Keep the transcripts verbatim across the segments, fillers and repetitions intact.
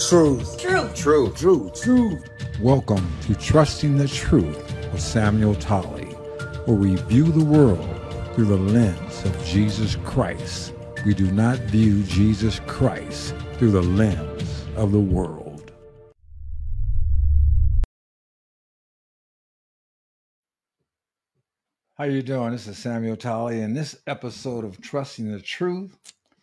Truth. Truth. Truth. Truth. Truth. Welcome to Trusting the Truth with Samuel Tolley, where we view the world through the lens of Jesus Christ. We do not view Jesus Christ through the lens of the world. How you doing? This is Samuel Tolley. In this episode of Trusting the Truth,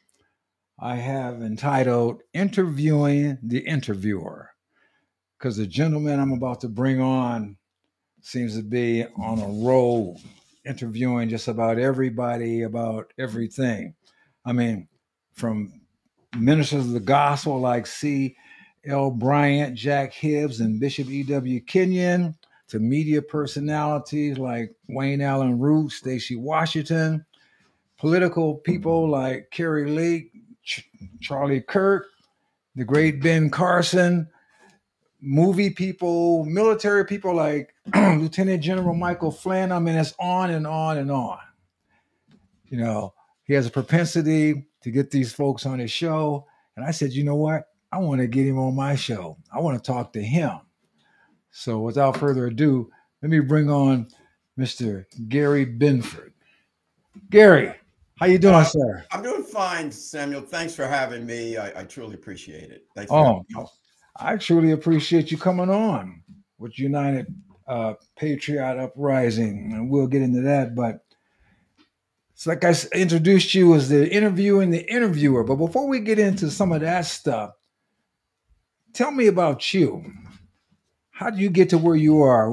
I have entitled Interviewing the Interviewer, because the gentleman I'm about to bring on seems to be on a roll, interviewing just about everybody about everything. I mean, from ministers of the gospel like C L Bryant, Jack Hibbs, and Bishop E W Kenyon, to media personalities like Wayne Allen Root, Stacey Washington, political people like Kerry Lee, Ch- Charlie Kirk, the great Ben Carson, movie people, military people like Lieutenant General Michael Flynn. I mean, it's on and on and on. You know, he has a propensity to get these folks on his show. And I said, you know what? I want to get him on my show. I want to talk to him. So without further ado, let me bring on Mister Gary Binford. Gary, how you doing, uh, sir? I'm doing fine, Samuel. Thanks for having me. I, I truly appreciate it. Thanks for oh, having me. I truly appreciate you coming on with United uh, Patriot Uprising, and we'll get into that. But it's like I introduced you as the interviewer and the interviewer. But before we get into some of that stuff, tell me about you. How did you get to where you are?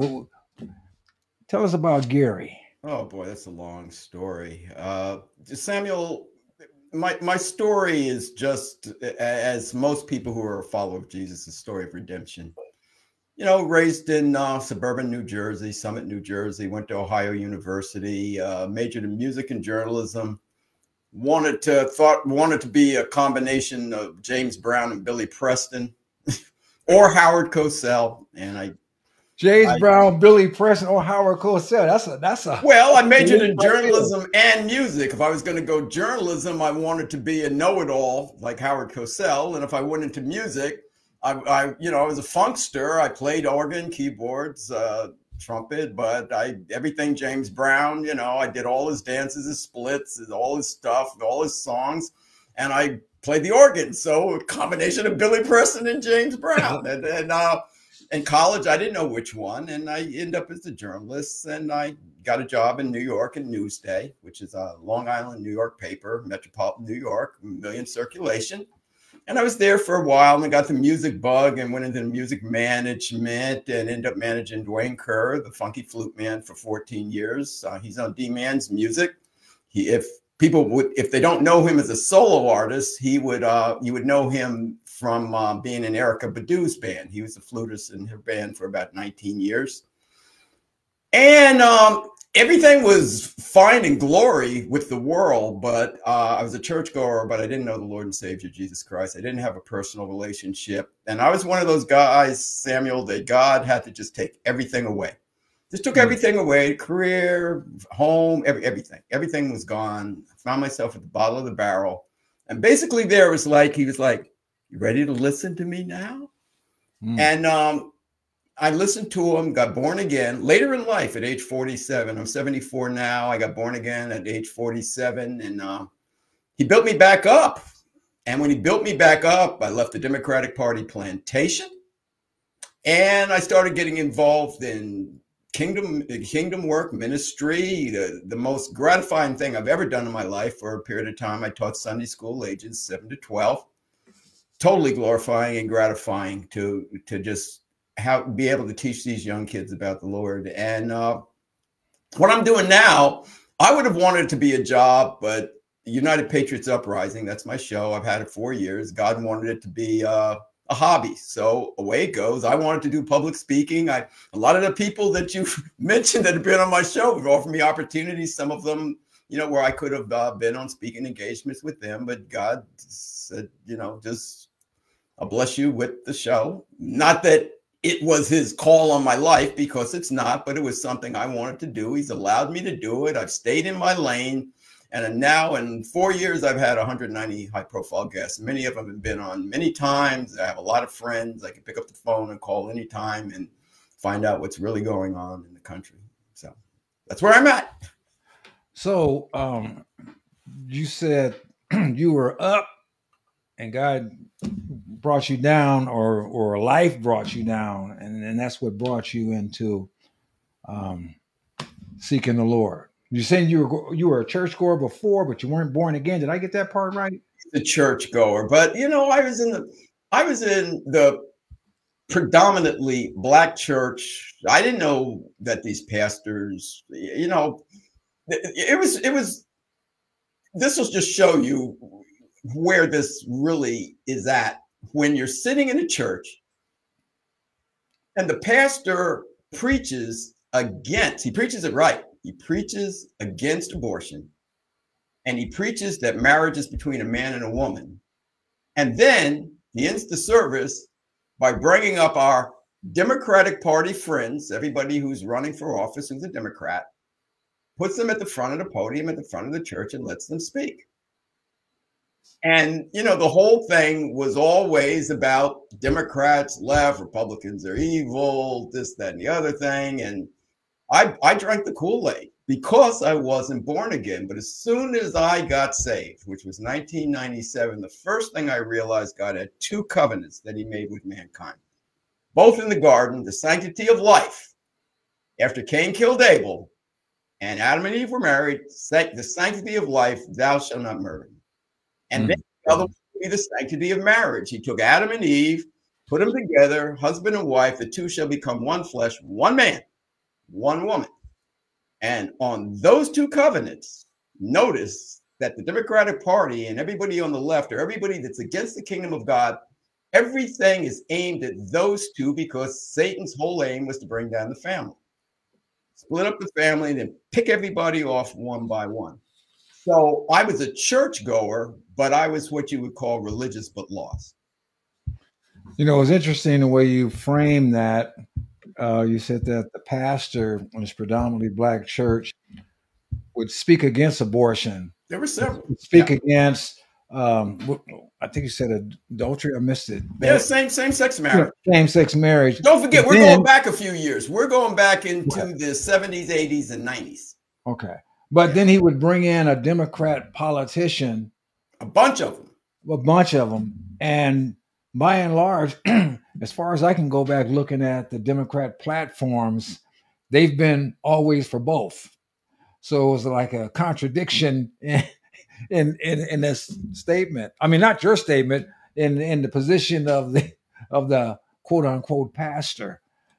Tell us about Gary. Oh boy, that's a long story. Uh, Samuel, my my story is just, as most people who are a follower of Jesus, a story of redemption. You know, raised in uh, suburban New Jersey, Summit, New Jersey, went to Ohio University, uh, majored in music and journalism. Wanted to thought wanted to be a combination of James Brown and Billy Preston. Or Howard Cosell, and I, James I, Brown, Billy Preston, or Howard Cosell. That's a that's a. Well, I majored in journalism and music. If I was going to go journalism, I wanted to be a know-it-all like Howard Cosell, and if I went into music, I, I you know, I was a funkster. I played organ, keyboards, uh, trumpet, but I everything James Brown. You know, I did all his dances, his splits, all his stuff, all his songs, and I played the organ. So a combination of Billy Preston and James Brown. and and uh, in college, I didn't know which one. And I ended up as a journalist. And I got a job in New York in Newsday, which is a Long Island, New York paper, metropolitan New York, million circulation. And I was there for a while and I got the music bug and went into the music management and ended up managing Dwayne Kerr, the funky flute man, for fourteen years. Uh, he's on D-Man's music. He, if People would, if they don't know him as a solo artist, he would, uh, you would know him from uh, being in Erykah Badu's band. He was a flutist in her band for about nineteen years. And um, everything was fine and glory with the world, but uh, I was a churchgoer, but I didn't know the Lord and Savior, Jesus Christ. I didn't have a personal relationship. And I was one of those guys, Samuel, that God had to just take everything away. Just took everything away, career, home, every, everything. Everything was gone. I found myself at the bottom of the barrel. And basically there it was like, he was like, you ready to listen to me now? Mm. And um, I listened to him, got born again later in life at age forty-seven. I'm seventy-four now. I got born again at age forty-seven. And uh, he built me back up. And when he built me back up, I left the Democratic Party plantation. And I started getting involved in Kingdom, kingdom work, ministry. The, the most gratifying thing I've ever done in my life for a period of time. I taught Sunday school ages seven to twelve. Totally glorifying and gratifying to, to just have, be able to teach these young kids about the Lord. And uh, what I'm doing now, I would have wanted it to be a job, but United Patriots Uprising, that's my show. I've had it four years. God wanted it to be uh, a hobby. So away it goes. I wanted to do public speaking. I, a lot of the people that you mentioned that have been on my show have offered me opportunities. Some of them, you know, where I could have uh, been on speaking engagements with them, but God said, you know, just, I'll bless you with the show. Not that it was his call on my life, because it's not, but it was something I wanted to do. He's allowed me to do it. I've stayed in my lane. And now in four years, I've had one hundred ninety high profile guests. Many of them have been on many times. I have a lot of friends. I can pick up the phone and call anytime and find out what's really going on in the country. So that's where I'm at. So um, you said you were up and God brought you down, or or life brought you down, and, and that's what brought you into um, seeking the Lord. You're saying you were you were a churchgoer before, but you weren't born again. Did I get that part right? The churchgoer, but you know, I was in the I was in the predominantly Black church. I didn't know that these pastors, you know, it was it was. This will just show you where this really is at. When you're sitting in a church and the pastor preaches against, he preaches it right. He preaches against abortion, and he preaches that marriage is between a man and a woman. And then he ends the service by bringing up our Democratic Party friends, everybody who's running for office who's a Democrat, puts them at the front of the podium, at the front of the church, and lets them speak. And, you know, the whole thing was always about Democrats left, Republicans are evil, this, that, and the other thing. And I, I drank the Kool-Aid because I wasn't born again. But as soon as I got saved, which was nineteen ninety-seven, the first thing I realized, God had two covenants that he made with mankind, both in the garden, the sanctity of life. After Cain killed Abel and Adam and Eve were married, the sanctity of life, thou shalt not murder. And then the other would be the sanctity of marriage. He took Adam and Eve, put them together, husband and wife, the two shall become one flesh, one man, one woman. And on those two covenants, notice that the Democratic Party and everybody on the left, or everybody that's against the kingdom of God, everything is aimed at those two, because Satan's whole aim was to bring down the family. Split up the family and then pick everybody off one by one. So I was a churchgoer, but I was what you would call religious but lost. You know, it's interesting the way you frame that. Uh, you said that the pastor in this predominantly Black church would speak against abortion. There were several. Speak yeah. against, um, I think you said adultery. I missed it. Yeah, same same sex marriage. Same sex marriage. Don't forget, but we're then, going back a few years. We're going back into yeah. the seventies, eighties, and nineties. Okay. But yeah. then he would bring in a Democrat politician. A bunch of them. A bunch of them. And by and large, as far as I can go back looking at the Democrat platforms, they've been always for both. So it was like a contradiction in in, in, in this statement. I mean, not your statement, in, in the position of the of the quote unquote pastor.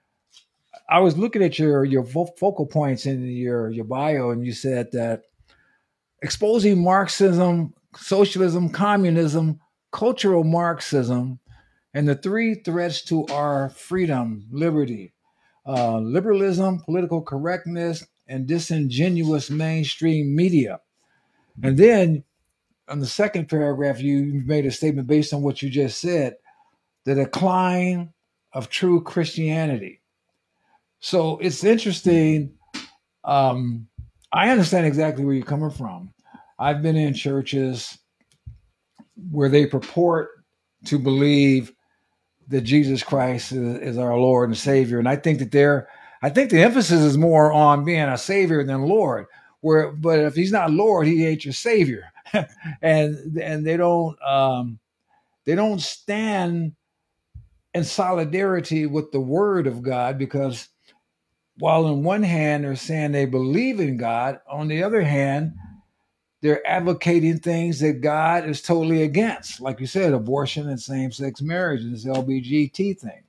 I was looking at your your focal points in your, your bio, and you said that exposing Marxism, socialism, communism, cultural Marxism, and the three threats to our freedom, liberty, uh, liberalism, political correctness, and disingenuous mainstream media. And then on the second paragraph, you made a statement based on what you just said, the decline of true Christianity. So it's interesting. Um, I understand exactly where you're coming from. I've been in churches where they purport to believe that Jesus Christ is, is our Lord and Savior. And I think that they're, I think the emphasis is more on being a Savior than Lord. Where, but if he's not Lord, he ain't your Savior. and and they don't um, they don't stand in solidarity with the Word of God, because while on one hand they're saying they believe in God, on the other hand, they're advocating things that God is totally against. Like you said, abortion and same-sex marriage and this L G B T thing.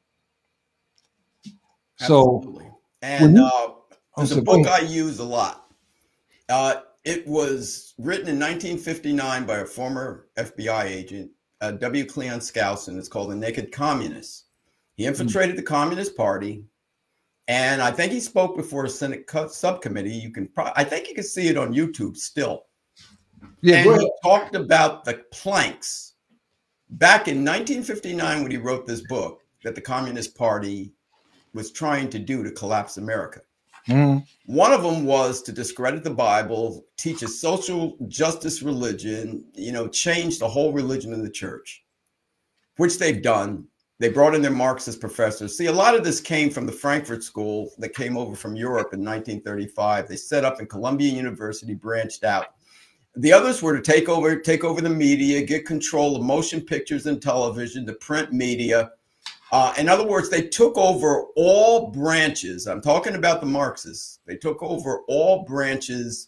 Absolutely. So, and you, uh, there's a book I use a lot. Uh, it was written in nineteen fifty-nine by a former F B I agent, uh, W. Cleon Skousen. It's called The Naked Communist. He infiltrated mm-hmm. the Communist Party. And I think he spoke before a Senate co- subcommittee. You can, pro- I think you can see it on YouTube still. Yeah, and he talked about the planks back in nineteen fifty-nine when he wrote this book that the Communist Party was trying to do to collapse America. Mm. One of them was to discredit the Bible, teach a social justice religion, you know, change the whole religion of the church, which they've done. They brought in their Marxist professors. See, a lot of this came from the Frankfurt School that came over from Europe in nineteen thirty-five. They set up in Columbia University, branched out. The others were to take over, take over the media, get control of motion pictures and television, the print media. Uh, in other words, they took over all branches. I'm talking about the Marxists. They took over all branches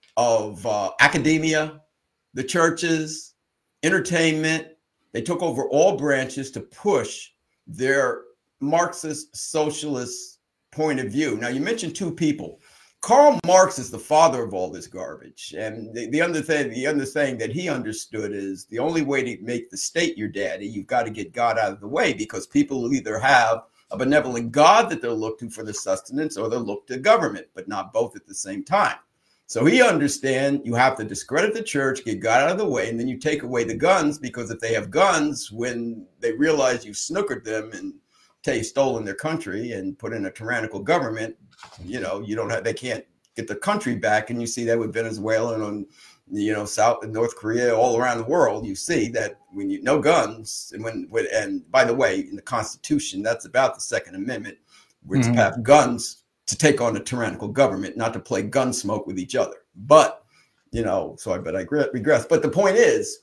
of uh, academia, the churches, entertainment. They took over all branches to push their Marxist socialist point of view. Now, you mentioned two people. Karl Marx is the father of all this garbage. And the, the, other thing, the other thing that he understood is the only way to make the state your daddy, you've got to get God out of the way, because people will either have a benevolent God that they'll look to for their sustenance, or they'll look to government, but not both at the same time. So he understands you have to discredit the church, get God out of the way, and then you take away the guns, because if they have guns, when they realize you've snookered them and say stolen their country and put in a tyrannical government, you know, you don't have, they can't get the country back. And you see that with Venezuela and on, you know, South and North Korea, all around the world. You see that when you no guns, and when, when and by the way, in the Constitution, that's about the Second Amendment, which mm-hmm. have guns to take on a tyrannical government, not to play gun smoke with each other. But, you know, so I bet I regress. But the point is,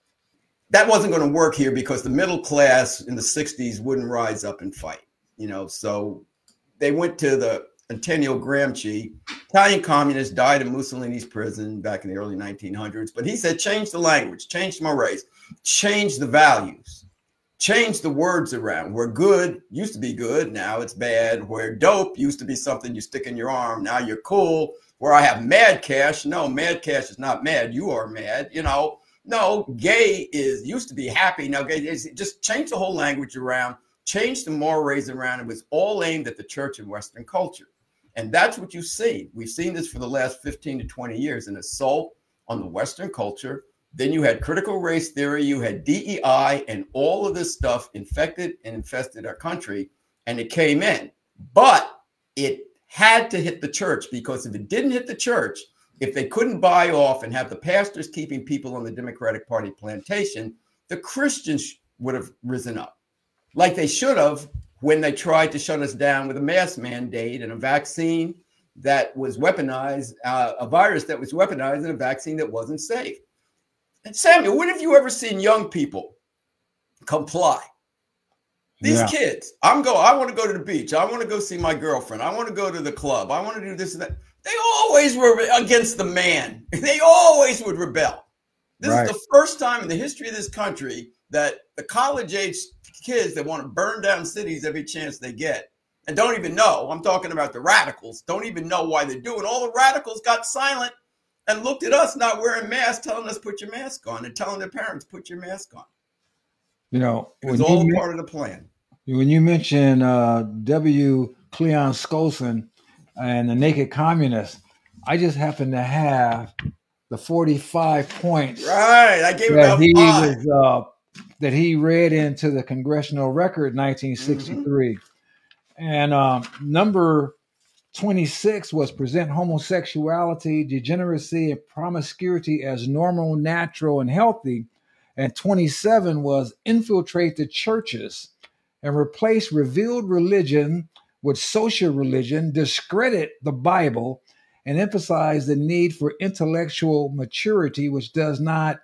that wasn't going to work here, because the middle class in the sixties wouldn't rise up and fight, you know. So they went to the Antonio Gramsci, Italian communist, died in Mussolini's prison back in the early nineteen hundreds. But he said, change the language, change the mores, change the values, change the words around. Where good used to be good, now it's bad. Where dope used to be something you stick in your arm, now you're cool. Where I have mad cash, no, mad cash is not mad, you are mad, you know. No, gay is used to be happy. Now gay is, just change the whole language around, change the mores around. It was all aimed at the church and Western culture. And that's what you see. We've seen this for the last fifteen to twenty years, an assault on the Western culture. Then you had critical race theory, you had D E I, and all of this stuff infected and infested our country. And it came in, but it had to hit the church, because if it didn't hit the church, if they couldn't buy off and have the pastors keeping people on the Democratic Party plantation, the Christians would have risen up, like they should have when they tried to shut us down with a mask mandate and a vaccine that was weaponized, uh, a virus that was weaponized, and a vaccine that wasn't safe. And Samuel, when have you ever seen young people comply? These yeah. kids, I'm go. I want to go to the beach. I want to go see my girlfriend. I want to go to the club. I want to do this and that. They always were against the man. They always would rebel. This right. is the first time in the history of this country that the college-age kids that want to burn down cities every chance they get, and don't even know, I'm talking about the radicals, don't even know why they're doing. All the radicals got silent and looked at us not wearing masks, telling us put your mask on, and telling their parents put your mask on. You know, it was all part of the plan. When you mention uh, W. Cleon Skousen and the Naked Communist, I just happen to have the forty-five points. Right, I gave that it he five. was uh, that he read into the Congressional Record, nineteen sixty-three, mm-hmm. and um, number twenty-six was present homosexuality, degeneracy, and promiscuity as normal, natural, and healthy, and twenty-seven was infiltrate the churches and replace revealed religion with social religion, discredit the Bible, and emphasize the need for intellectual maturity, which does not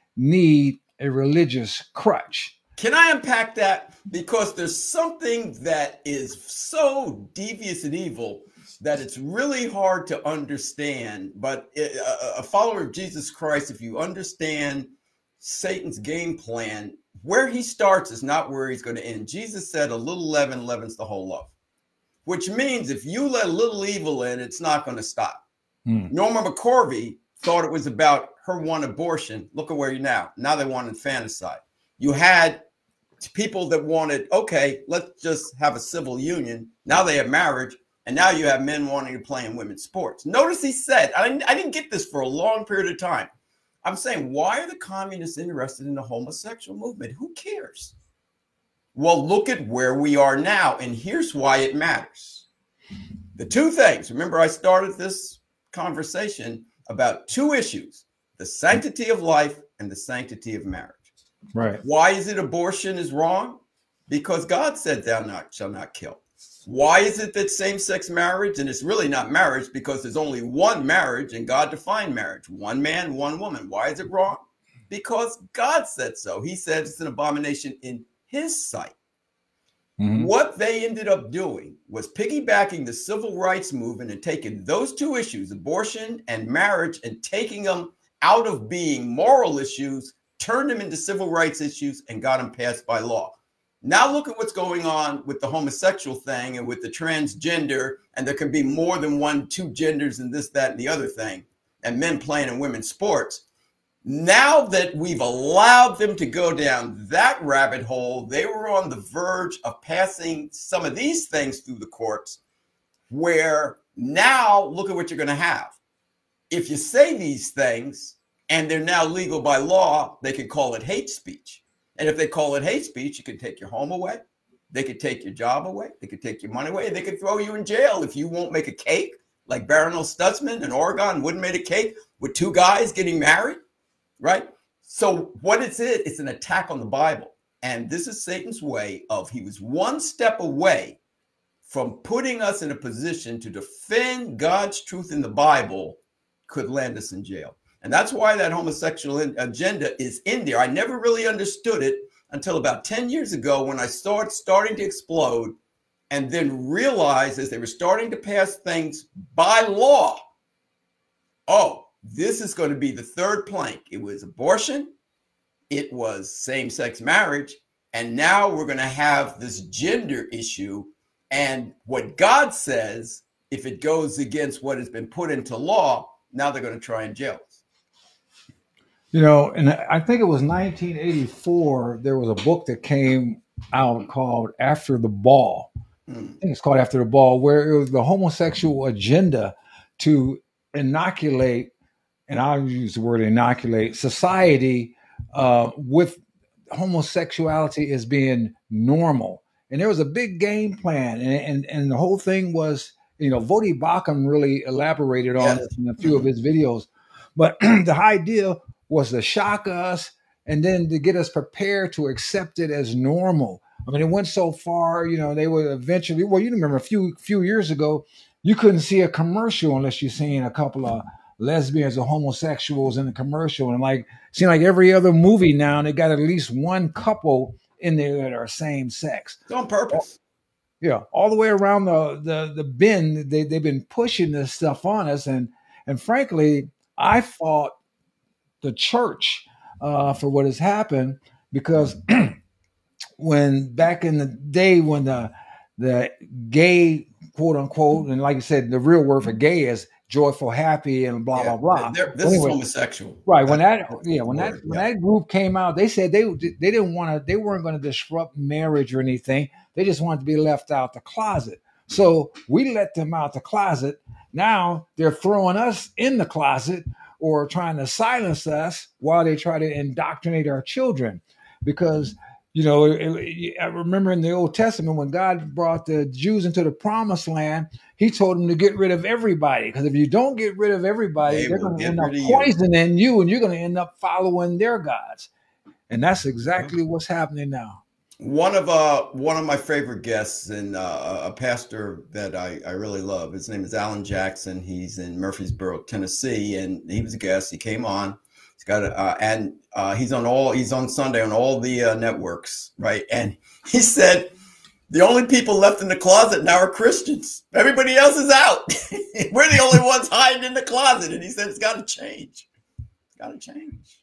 need a religious crutch. Can I unpack that? Because there's something that is so devious and evil that it's really hard to understand. But a follower of Jesus Christ, if you understand Satan's game plan, where he starts is not where he's going to end. Jesus said a little leaven leavens the whole loaf, which means if you let a little evil in, it's not going to stop. Hmm. Norma McCorvey thought it was about her one abortion. Look at where you're now. Now they want infanticide. You had people that wanted, okay, let's just have a civil union. Now they have marriage. And now you have men wanting to play in women's sports. Notice he said, I didn't, I didn't get this for a long period of time. I'm saying, why are the communists interested in the homosexual movement? Who cares? Well, look at where we are now. And here's why it matters. The two things, remember I started this conversation about two issues, the sanctity of life and the sanctity of marriage. Right. Why is it abortion is wrong? Because God said thou not, shall not kill. Why is it that same-sex marriage, and it's really not marriage because there's only one marriage and God defined marriage, one man, one woman. Why is it wrong? Because God said so. He said it's an abomination in his sight. Mm-hmm. What they ended up doing was piggybacking the civil rights movement and taking those two issues, abortion and marriage, and taking them out of being moral issues, turned them into civil rights issues, and got them passed by law. Now look at what's going on with the homosexual thing and with the transgender, and there can be more than one, two genders and this, that, and the other thing, and men playing in women's sports. Now that we've allowed them to go down that rabbit hole, they were on the verge of passing some of these things through the courts, where now look at what you're going to have. If you say these things and they're now legal by law, they can call it hate speech. And if they call it hate speech, you can take your home away. They could take your job away. They could take your money away. They could throw you in jail if you won't make a cake, like Barronelle Stutzman in Oregon wouldn't make a cake with two guys getting married. Right? So what is it? It's an attack on the Bible. And this is Satan's way of, he was one step away from putting us in a position to defend God's truth in the Bible, could land us in jail. And that's why that homosexual agenda is in there. I never really understood it until about ten years ago when I started starting to explode, and then realized as they were starting to pass things by law, oh, this is going to be the third plank. It was abortion, it was same-sex marriage, and now we're going to have this gender issue. And what God says, if it goes against what has been put into law, now they're going to try and jail us. You know, and I think it was nineteen eighty-four, there was a book that came out called After the Ball. Mm. I think it's called After the Ball, where it was the homosexual agenda to inoculate, and I'll use the word inoculate, society uh, with homosexuality as being normal. And there was a big game plan. And, and, and the whole thing was, you know, Voddie Baucham really elaborated on yes. it in a few of his videos. But the idea was to shock us and then to get us prepared to accept it as normal. I mean, it went so far, you know, they would eventually, well, you remember a few few years ago, you couldn't see a commercial unless you're seeing a couple of lesbians or homosexuals in the commercial. And like, it seemed like every other movie now, they got at least one couple in there that are same sex. It's on purpose. Yeah, all the way around the the, the bend, they, they've been pushing this stuff on us. And, and frankly, I fought the church uh, for what has happened, because when back in the day when the the gay, quote unquote, and like you said, the real word for gay is joyful, happy, and blah, yeah, blah, blah. This anyway, is homosexual. Right. When that, yeah, when that, when yeah. that group came out, they said they they didn't want to, they weren't going to disrupt marriage or anything. They just wanted to be left out the closet. So we let them out the closet. Now they're throwing us in the closet or trying to silence us while they try to indoctrinate our children. Because, you know, it, it, I remember in the Old Testament when God brought the Jews into the promised land, he told them to get rid of everybody. Because if you don't get rid of everybody, they they're going to end up poisoning you. you and you're going to end up following their gods. And that's exactly mm-hmm. what's happening now. One of uh one of my favorite guests, and uh, a pastor that I, I really love, his name is Alan Jackson. He's in Murfreesboro, Tennessee, and he was a guest. He came on. He's got a, uh, and uh, he's on all he's on Sunday on all the uh, networks, right? And he said the only people left in the closet now are Christians. Everybody else is out. We're the only ones hiding in the closet. And he said it's got to change. It's got to change.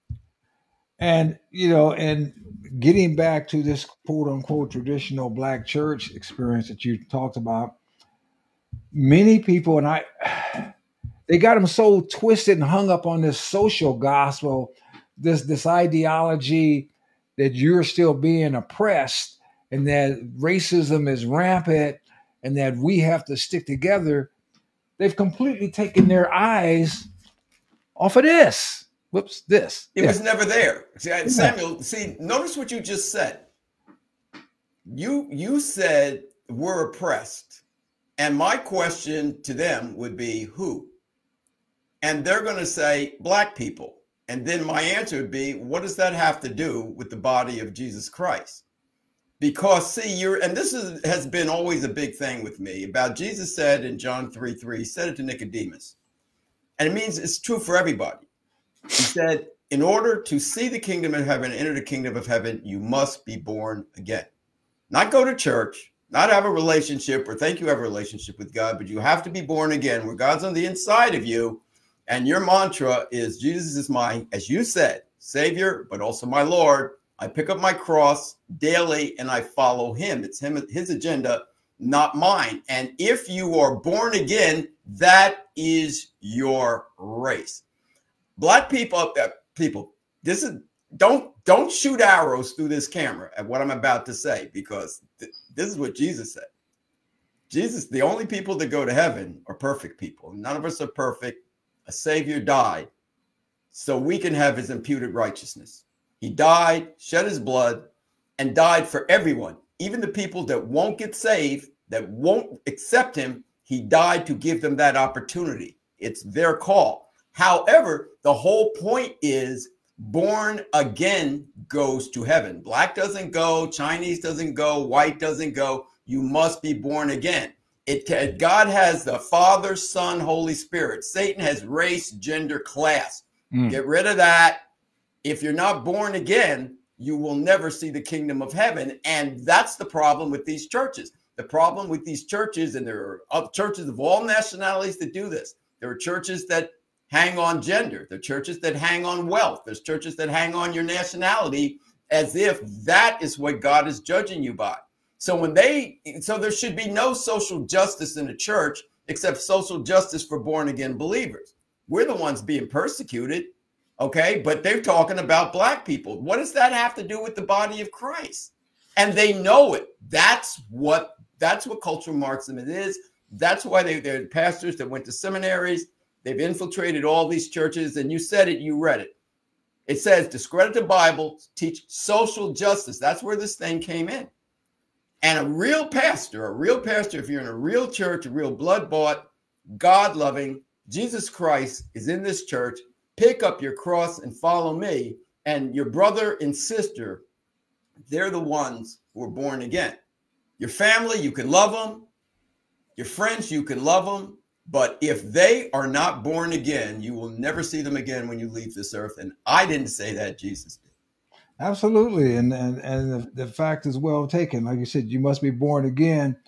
And you know, and getting back to this quote unquote traditional Black church experience that you talked about, many people, and I, they got them so twisted and hung up on this social gospel, this, this ideology that you're still being oppressed and that racism is rampant and that we have to stick together. They've completely taken their eyes off of this. Whoops, this. It yeah. was never there. See, I, Samuel, see, notice what you just said. You you said we're oppressed. And my question to them would be, who? And they're going to say, black people. And then my answer would be, what does that have to do with the body of Jesus Christ? Because see, you're, and this is, has been always a big thing with me about Jesus said in John three three, he said it to Nicodemus. And it means it's true for everybody. He said, in order to see the kingdom of heaven, enter the kingdom of heaven, you must be born again. Not go to church, not have a relationship or think you have a relationship with God, but you have to be born again where God's on the inside of you. And your mantra is, Jesus is my, as you said, Savior, but also my Lord. I pick up my cross daily and I follow him. It's him, his agenda, not mine. And if you are born again, that is your race. Black people, uh, people, this is, don't, don't shoot arrows through this camera at what I'm about to say, because th- this is what Jesus said. Jesus, the only people that go to heaven are perfect people. None of us are perfect. A Savior died so we can have his imputed righteousness. He died, shed his blood, and died for everyone, even the people that won't get saved, that won't accept him. He died to give them that opportunity. It's their call. However, the whole point is born again goes to heaven. Black doesn't go, Chinese doesn't go, white doesn't go. You must be born again. It, God has the Father, Son, Holy Spirit. Satan has race, gender, class. Mm. Get rid of that. If you're not born again, you will never see the kingdom of heaven. And that's the problem with these churches. The problem with these churches, and there are churches of all nationalities that do this. There are churches that hang on gender. There are churches that hang on wealth. There's churches that hang on your nationality as if that is what God is judging you by. So when they, so there should be no social justice in the church except social justice for born again believers. We're the ones being persecuted. Okay, but they're talking about black people. What does that have to do with the body of Christ? And they know it. That's what that's what cultural Marxism is. That's why they, they're pastors that went to seminaries. They've infiltrated all these churches. And you said it, you read it. It says discredit the Bible, teach social justice. That's where this thing came in. And a real pastor, a real pastor, if you're in a real church, a real blood-bought, God-loving, Jesus Christ is in this church. Pick up your cross and follow me. And your brother and sister, they're the ones who are born again. Your family, you can love them. Your friends, you can love them. But if they are not born again, you will never see them again when you leave this earth. And I didn't say that, Jesus did. Absolutely. And and, and the, the fact is well taken. Like you said, you must be born again.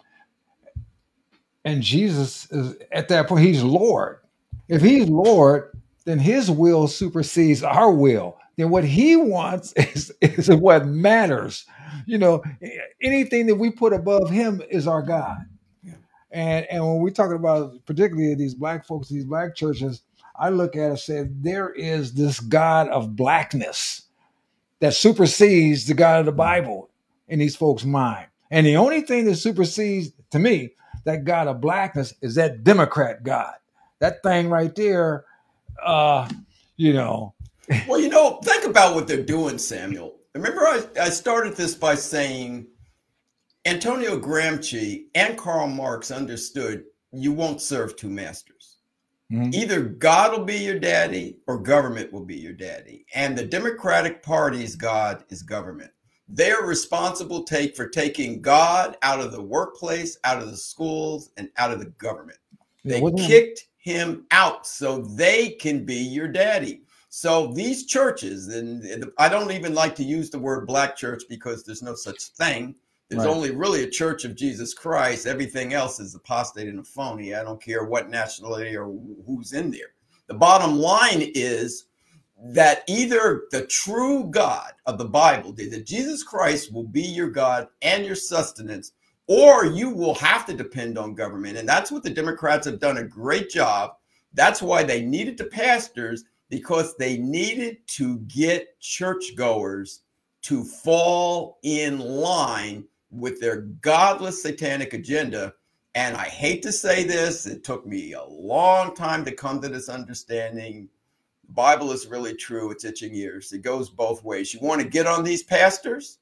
And Jesus is at that point, he's Lord. If he's Lord, then his will supersedes our will. Then what he wants is, is what matters. You know, anything that we put above him is our God. Yeah. And and when we're talking about particularly these black folks, these black churches, I look at it and say, there is this God of blackness that supersedes the God of the Bible in these folks' mind. And the only thing that supersedes, to me, that God of blackness is that Democrat God. That thing right there, uh, you know. Well, you know, think about what they're doing, Samuel. Remember, I, I started this by saying Antonio Gramsci and Karl Marx understood you won't serve two masters. Mm-hmm. Either God will be your daddy or government will be your daddy. And the Democratic Party's God is government. They are responsible take for taking God out of the workplace, out of the schools, and out of the government. They yeah, kicked him out so they can be your daddy. So these churches, and I don't even like to use the word black church because there's no such thing. There's right. only really a church of Jesus Christ. Everything else is apostate and a phony. I don't care what nationality or who's in there. The bottom line is that either the true God of the Bible, that Jesus Christ will be your God and your sustenance, or you will have to depend on government. And that's what the Democrats have done a great job. That's why they needed the pastors, because they needed to get churchgoers to fall in line with their godless satanic agenda. And I hate to say this, it took me a long time to come to this understanding. The Bible is really true. It's itching ears. It goes both ways. You want to get on these pastors?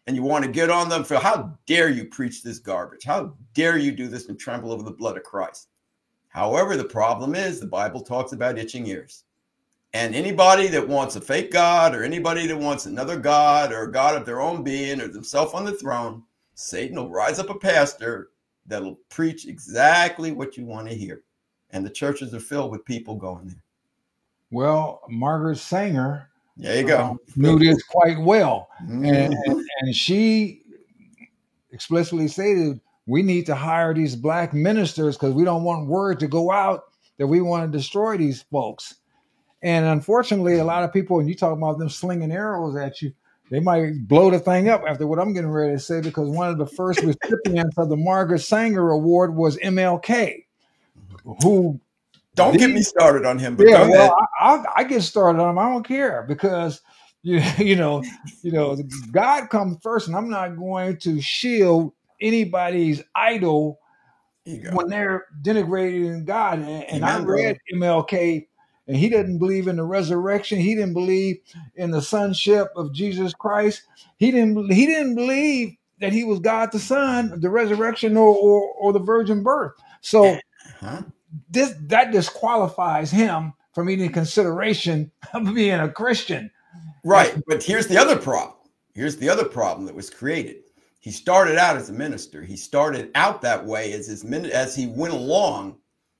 and you want to get on them for how dare you preach this garbage? How dare you do this and tremble over the blood of Christ? However, the problem is the Bible talks about itching ears. And anybody that wants a fake God or anybody that wants another God or a God of their own being or themselves on the throne, Satan will rise up a pastor that'll preach exactly what you want to hear. And the churches are filled with people going there. Well, Margaret Sanger there you go. Uh, knew this quite well. Mm-hmm. And, and, and she explicitly stated, we need to hire these black ministers because we don't want word to go out that we want to destroy these folks. And unfortunately, a lot of people, when you talk about them slinging arrows at you, they might blow the thing up after what I'm getting ready to say, because one of the first recipients of the Margaret Sanger Award was M L K, who... Don't these, get me started on him. But yeah, go well, ahead. I, I, I get started on him. I don't care, because you, you know, you know, God comes first, and I'm not going to shield anybody's idol when they're denigrating God. And, and Amen, I read bro. M L K, and he didn't believe in the resurrection. He didn't believe in the sonship of Jesus Christ. He didn't. He didn't believe that he was God the Son, the resurrection, or or, or the virgin birth. So huh? this that disqualifies him from any consideration of being a Christian. Right. But here's the other problem. Here's the other problem that was created. He started out as a minister. He started out that way as his as he went along.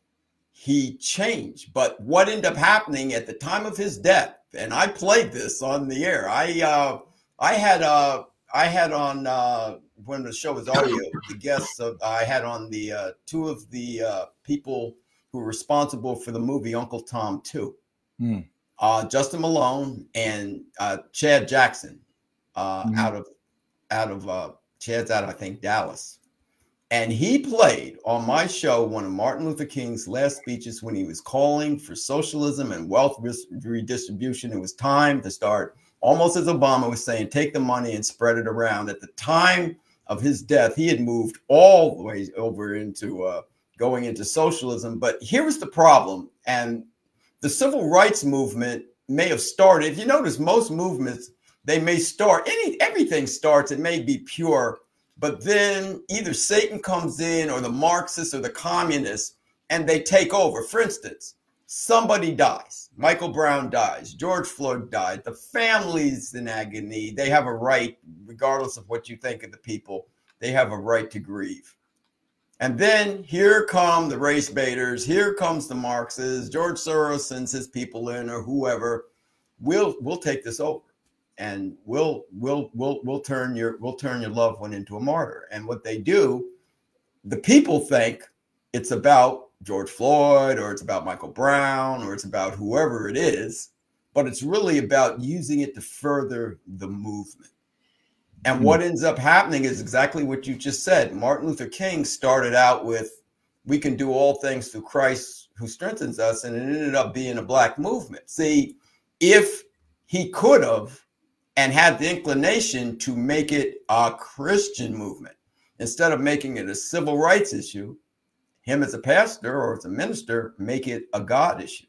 He changed. But what ended up happening at the time of his death, and I played this on the air. I uh, I had uh, I had on uh, when the show was audio, the guests of, I had on the uh, two of the uh, people who were responsible for the movie Uncle Tom two. Hmm. Uh, Justin Malone and uh, Chad Jackson, uh, mm-hmm. out of out of uh, Chad's out, I think, Dallas, and he played on my show one of Martin Luther King's last speeches when he was calling for socialism and wealth redistribution. It was time to start, almost as Obama was saying, take the money and spread it around. At the time of his death, he had moved all the way over into uh, going into socialism. But here was the problem, and the civil rights movement may have started. If you notice, most movements, they may start, any everything starts, it may be pure, but then either Satan comes in or the Marxists or the communists, and they take over. For instance, somebody dies. Michael Brown dies. George Floyd died. The family's in agony. They have a right, regardless of what you think of the people, they have a right to grieve. And then here come the race baiters. Here comes the Marxists. George Soros sends his people in, or whoever. We'll we'll take this over, and we'll we'll we'll we'll turn your we'll turn your loved one into a martyr. And what they do, the people think it's about George Floyd, or it's about Michael Brown, or it's about whoever it is, but it's really about using it to further the movement. And mm-hmm. what ends up happening is exactly what you just said. Martin Luther King started out with, we can do all things through Christ who strengthens us, and it ended up being a black movement. See, if he could have and had the inclination to make it a Christian movement, instead of making it a civil rights issue, him as a pastor or as a minister, make it a God issue.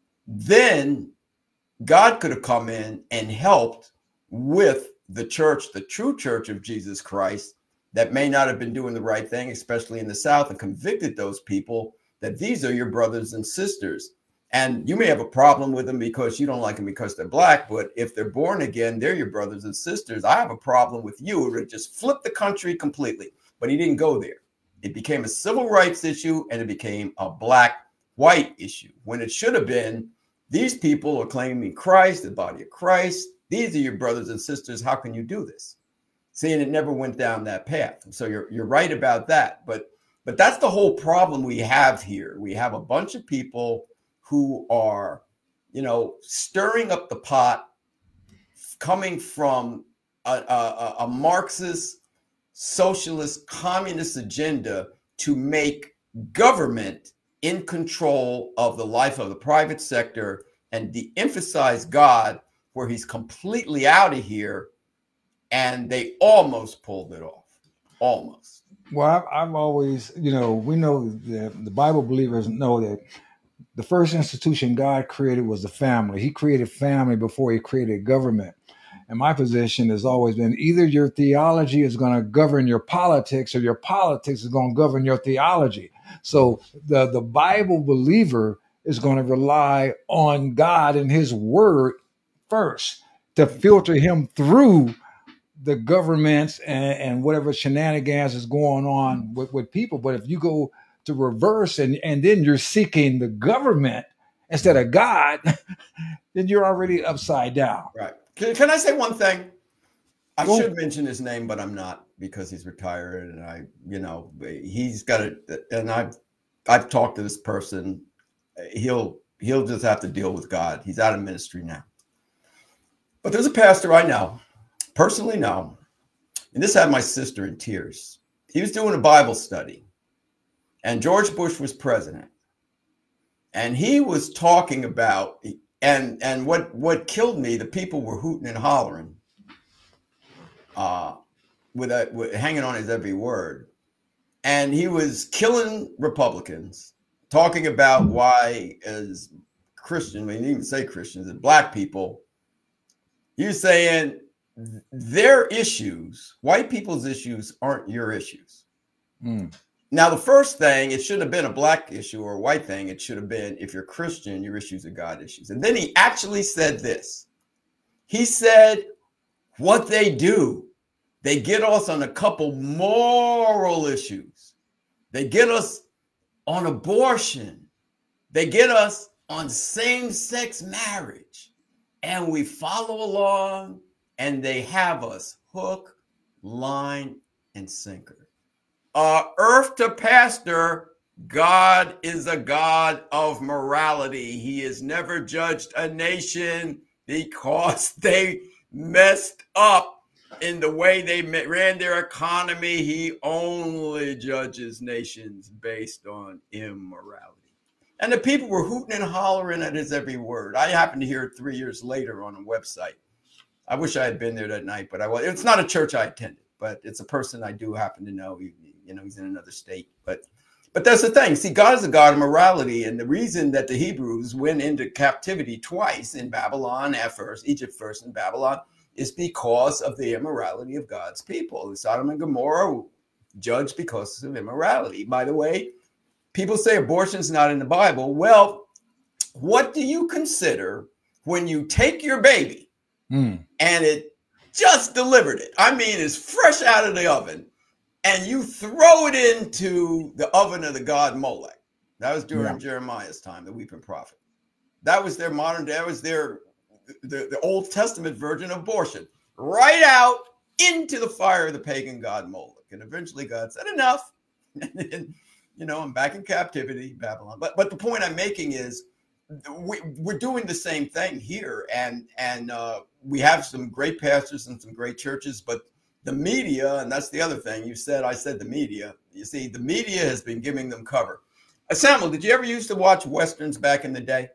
Then God could have come in and helped with the church, the true church of Jesus Christ, that may not have been doing the right thing, especially in the South, and convicted those people that these are your brothers and sisters. And you may have a problem with them because you don't like them because they're black, but if they're born again, they're your brothers and sisters. I have a problem with you. It would just flip the country completely. But he didn't go there. It became a civil rights issue, and it became a black-white issue, when it should have been, these people are claiming Christ, the body of Christ. These are your brothers and sisters. How can you do this? See, and it never went down that path. So you're you're right about that. But but that's the whole problem we have here. We have a bunch of people who are, you know, stirring up the pot, coming from a, a, a Marxist, socialist, communist agenda to make government in control of the life of the private sector and de-emphasize God, where he's completely out of here. And they almost pulled it off. Almost. Well, I've, I've always, you know, we know that the Bible believers know that the first institution God created was the family. He created family before he created government. and my position has always been either your theology is going to govern your politics or your politics is going to govern your theology. So the, the Bible believer is going to rely on God and his word first to filter him through the governments and, and whatever shenanigans is going on with, with people. But if you go to reverse and, and then you're seeking the government instead of God, then you're already upside down. Right. Can, can I say one thing? I Go. should mention his name, but I'm not because he's retired, and I, you know, he's got it. And I've, I've talked to this person. He'll, he'll just have to deal with God. He's out of ministry now. But there's a pastor I know, personally know, and this had my sister in tears. He was doing a Bible study, and George Bush was president, and he was talking about. And and what, what killed me, the people were hooting and hollering, uh, with, a, with hanging on his every word. And he was killing Republicans, talking about why, as Christian, we didn't even say Christians, as black people, he was saying their issues, white people's issues, aren't your issues. Mm. Now, the first thing, it shouldn't have been a black issue or a white thing. It should have been, if you're Christian, your issues are God issues. And then he actually said this. He said, what they do, they get us on a couple moral issues. They get us on abortion. They get us on same-sex marriage. And we follow along, and they have us hook, line, and sinker. Uh, earth to pastor, God is a God of morality. He has never judged a nation because they messed up in the way they ran their economy. He only judges nations based on immorality. And the people were hooting and hollering at his every word. I happened to hear it three years later on a website. I wish I had been there that night, but I was. It's not a church I attended, but it's a person I do happen to know. He, You know, he's in another state, but but that's the thing. See, God is a God of morality, and the reason that the Hebrews went into captivity twice in Babylon at first, Egypt first, and Babylon, is because of the immorality of God's people. Sodom and Gomorrah judged because of immorality. By the way, people say abortion is not in the Bible. Well, what do you consider when you take your baby mm. and it just delivered it? I mean, it's fresh out of the oven. And you throw it into the oven of the god Molech. That was during yeah. Jeremiah's time, the weeping prophet. That was their modern, that was their, the, the Old Testament version of abortion. Right out into the fire of the pagan god Molech. And eventually God said, enough. And then, you know, I'm back in captivity, Babylon. But but the point I'm making is we, we're doing the same thing here. And, and uh, we have some great pastors and some great churches, but the media, and that's the other thing you said, I said the media. You see, the media has been giving them cover. Uh, Samuel, did you ever used to watch Westerns back in the day?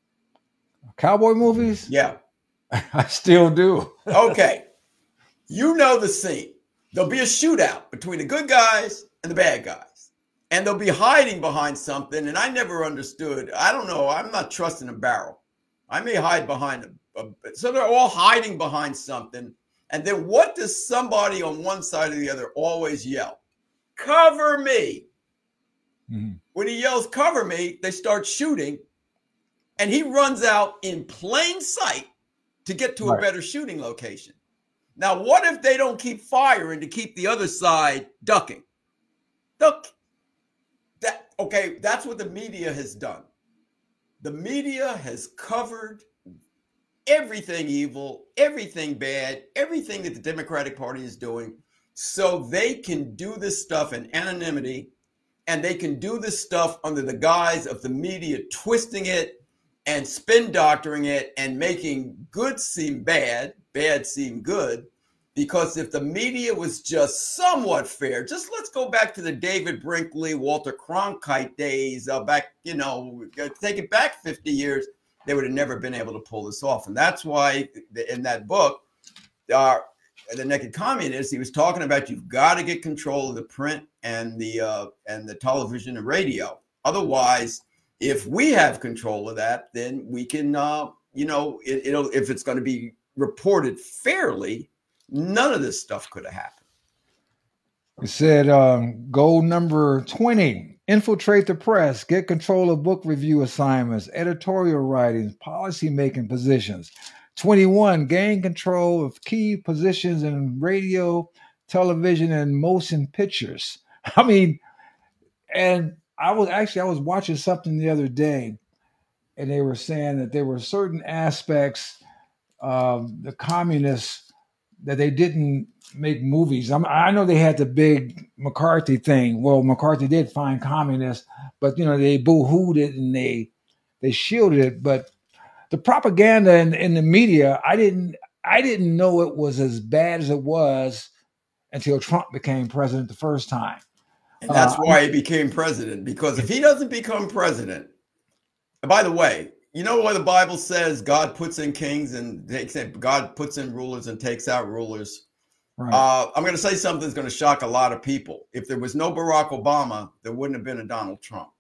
Cowboy movies? Yeah. I still do. Okay. You know the scene. There'll be a shootout between the good guys and the bad guys. And they'll be hiding behind something. And I never understood. I don't know. I'm not trusting a barrel. I may hide behind a, a so they're all hiding behind something. And then what does somebody on one side or the other always yell? Cover me. Mm-hmm. When he yells, cover me, they start shooting. And he runs out in plain sight to get to right. a better shooting location. Now, what if they don't keep firing to keep the other side ducking? Look, that, okay, that's what the media has done. The media has covered everything evil, everything bad, everything that the Democratic Party is doing, so they can do this stuff in anonymity, and they can do this stuff under the guise of the media twisting it and spin doctoring it and making good seem bad, bad seem good. Because if the media was just somewhat fair, just let's go back to the David Brinkley, Walter Cronkite days, uh, back, you know, take it back fifty years, they would have never been able to pull this off. And that's why in that book, uh, The Naked Communist, he was talking about you've got to get control of the print and the uh, and the television and radio. Otherwise, if we have control of that, then we can, uh, you know, it, it'll if it's going to be reported fairly, none of this stuff could have happened. It said um, goal number twenty, infiltrate the press, get control of book review assignments, editorial writings, policy-making positions. twenty-one, gain control of key positions in radio, television, and motion pictures. I mean, and I was actually, I was watching something the other day, and they were saying that there were certain aspects of the communists that they didn't make movies. I'm, I know they had the big McCarthy thing. Well, McCarthy did find communists, but you know they boo-hooed it and they they shielded it. But the propaganda in, in the media, I didn't I didn't know it was as bad as it was until Trump became president the first time. And that's uh, why he became president, because if he doesn't become president, by the way, you know what the Bible says, God puts in kings and takes in, God puts in rulers and takes out rulers. Right. Uh, I'm going to say something that's going to shock a lot of people. If there was no Barack Obama, there wouldn't have been a Donald Trump.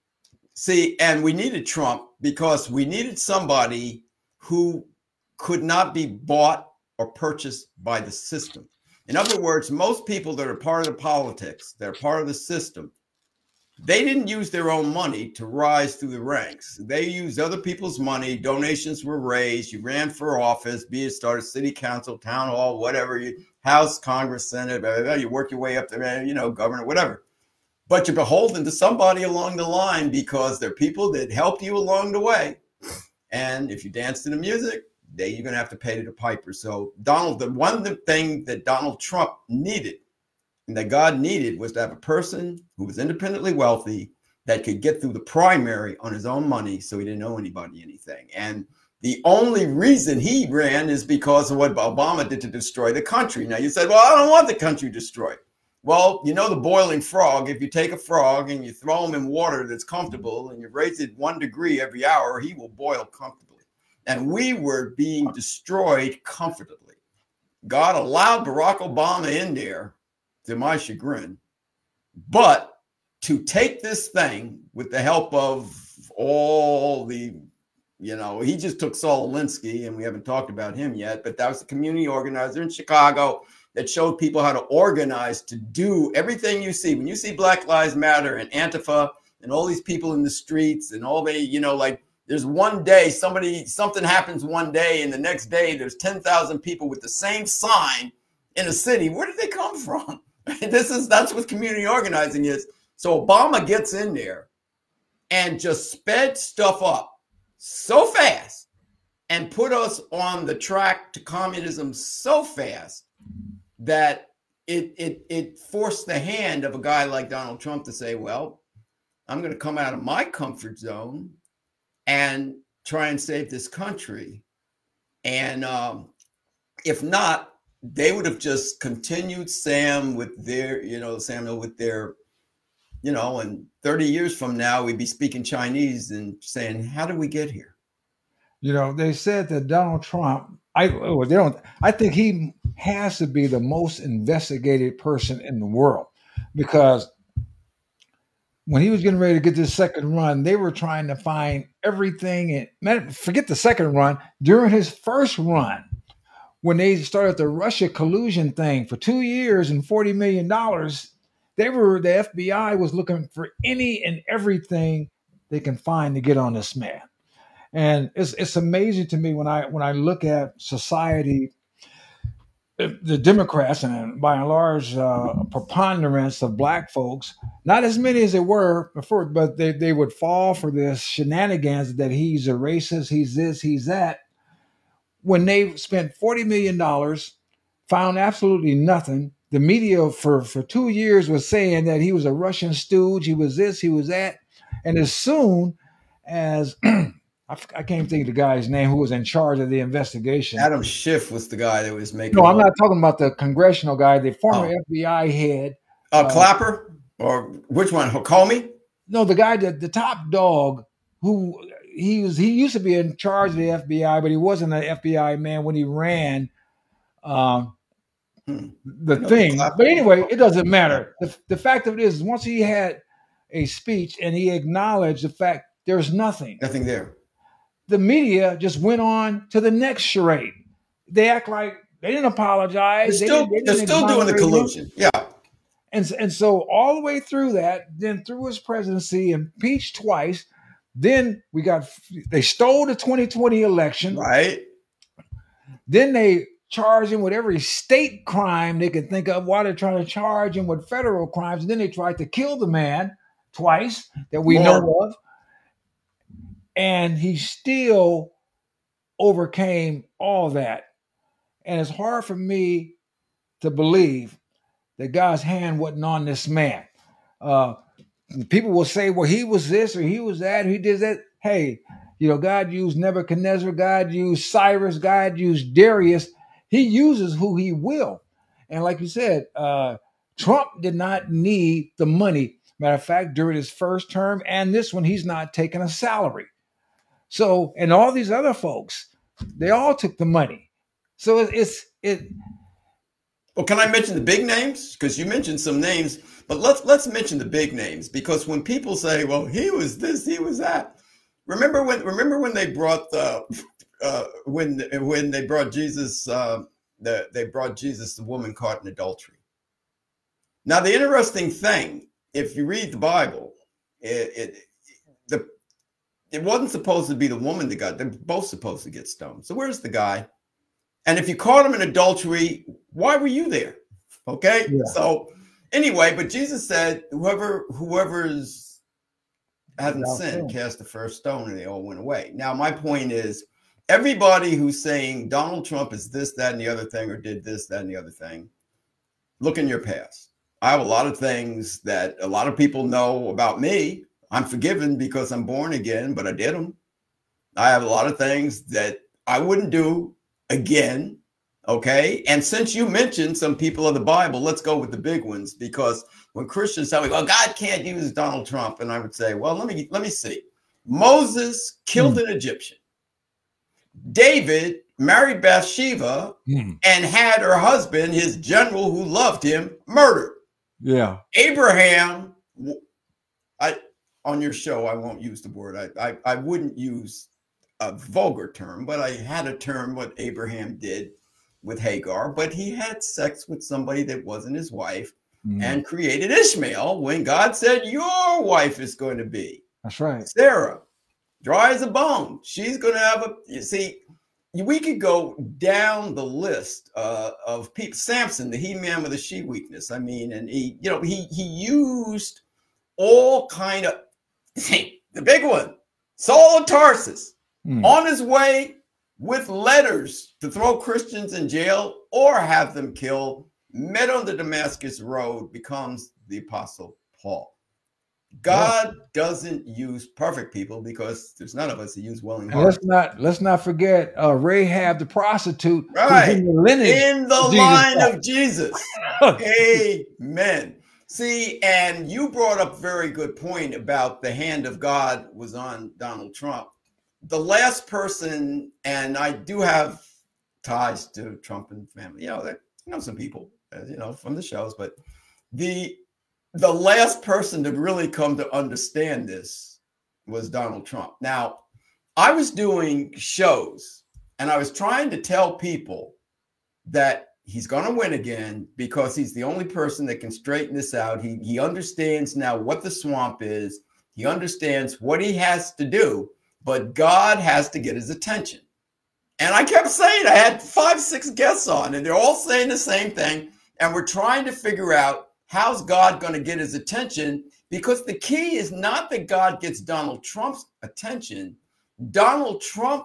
See, and we needed Trump because we needed somebody who could not be bought or purchased by the system. In other words, most people that are part of the politics, they're part of the system, they didn't use their own money to rise through the ranks. They used other people's money. Donations were raised. You ran for office, be it started city council, town hall, whatever, you, House, Congress, Senate, blah, blah, blah, you work your way up there, you know, governor, whatever. But you're beholden to somebody along the line because they're people that help you along the way. And if you dance to the music, they, you're going to have to pay to the piper. So Donald, the one thing that Donald Trump needed and that God needed was to have a person who was independently wealthy that could get through the primary on his own money so he didn't owe anybody anything. And the only reason he ran is because of what Obama did to destroy the country. Now you said, well, I don't want the country destroyed. Well, you know the boiling frog, if you take a frog and you throw him in water that's comfortable and you raise it one degree every hour, he will boil comfortably. And we were being destroyed comfortably. God allowed Barack Obama in there, to my chagrin, but to take this thing with the help of all the, you know, he just took Saul Alinsky, and we haven't talked about him yet, but that was a community organizer in Chicago that showed people how to organize to do everything you see. When you see Black Lives Matter and Antifa and all these people in the streets and all they, you know, like there's one day somebody, something happens one day and the next day there's ten thousand people with the same sign in a city. Where did they come from? This is, that's what community organizing is. So Obama gets in there and just sped stuff up so fast and put us on the track to communism so fast that it it it forced the hand of a guy like Donald Trump to say, well, I'm going to come out of my comfort zone and try and save this country. And um, if not, they would have just continued Sam with their, you know, Samuel with their, you know, and thirty years from now, we'd be speaking Chinese and saying, how did we get here? You know, they said that Donald Trump, I well, they don't, I think he has to be the most investigated person in the world, because when he was getting ready to get this second run, they were trying to find everything. And forget the second run, during his first run, when they started the Russia collusion thing for two years and forty million dollars, they were, the F B I was looking for any and everything they can find to get on this man. And it's it's amazing to me when I when I look at society, the Democrats, and by and large, uh, preponderance of Black folks, not as many as they were before, but they, they would fall for this shenanigans that he's a racist, he's this, he's that. When they spent forty million dollars, found absolutely nothing. The media for, for two years was saying that he was a Russian stooge, he was this, he was that. And as soon as, I, I can't think of the guy's name who was in charge of the investigation. Adam Schiff was the guy that was making. No, I'm not talking about the congressional guy, the former oh. F B I head. Uh, uh, Clapper? Or which one? Comey? No, the guy, that the top dog who... He was. He used to be in charge of the F B I, but he wasn't an F B I man when he ran um, hmm. the thing. But anyway, it doesn't matter. The, the fact of it is, once he had a speech and he acknowledged the fact there's nothing, nothing there, the media just went on to the next charade. they act like they didn't apologize. They're They still, didn't, they they're didn't still doing the exonerate him. collusion. Yeah. And, and so all the way through that, then through his presidency, impeached twice. Then we got, they stole the twenty twenty election. Right. Then they charged him with every state crime they could think of while they're trying to charge him with federal crimes. And then they tried to kill the man twice that we More. know of. And he still overcame all that. And it's hard for me to believe that God's hand wasn't on this man. Uh, people will say, well, he was this or he was that, or he did that. Hey, you know, God used Nebuchadnezzar, God used Cyrus, God used Darius. He uses who he will. And like you said, uh, Trump did not need the money. Matter of fact, during his first term and this one, he's not taking a salary. So, and all these other folks, they all took the money. So it, it's, it, Well, can I mention the big names? Because you mentioned some names, but let's let's mention the big names, because when people say, "Well, he was this, he was that," remember when remember when they brought the uh, when when they brought Jesus uh, the they brought Jesus the woman caught in adultery. Now, the interesting thing, if you read the Bible, it, it the it wasn't supposed to be the woman that got. They're both supposed to get stoned. So where's the guy? And if you caught him in adultery, why were you there? Okay. Yeah. So anyway, but Jesus said, whoever, whoever's hasn't sinned, cast the first stone, and they all went away. Now, my point is, everybody who's saying Donald Trump is this, that, and the other thing, or did this, that, and the other thing, look in your past. I have a lot of things that a lot of people know about me. I'm forgiven because I'm born again, but I did them. I have a lot of things that I wouldn't do again. Okay. And since you mentioned some people of the Bible, let's go with the big ones, because when Christians tell me, well, God can't use Donald Trump, and I would say, well, let me let me see. Moses killed mm. an Egyptian. David married Bathsheba mm. and had her husband, his general who loved him, murdered. Yeah. Abraham, I on your show, I won't use the word. I I, I wouldn't use a vulgar term, but I had a term what Abraham did with Hagar, but he had sex with somebody that wasn't his wife mm. and created Ishmael when God said, your wife is going to be. That's right. Sarah, dry as a bone. She's going to have a, you see, we could go down the list uh, of people. Samson, the he-man with a she weakness. I mean, and he, you know, he, he used all kind of, the big one, Saul of Tarsus. Mm. On his way with letters to throw Christians in jail or have them killed, met on the Damascus Road, becomes the Apostle Paul. God yeah. doesn't use perfect people, because there's none of us that use willing hearts. Let's not let's not forget uh, Rahab the prostitute, right? In the, lineage in the of line Jesus. of Jesus. Amen. See, and you brought up a very good point about the hand of God was on Donald Trump. The last person, and I do have ties to Trump and family, you know, that, you know, some people, you know, from the shows, but the the last person to really come to understand this was Donald Trump. Now, I was doing shows and I was trying to tell people that he's going to win again because he's the only person that can straighten this out. He, he understands now what the swamp is. He understands what he has to do. But God has to get his attention. And I kept saying, I had five, six guests on, and they're all saying the same thing. And we're trying to figure out, how's God going to get his attention? Because the key is not that God gets Donald Trump's attention. Donald Trump,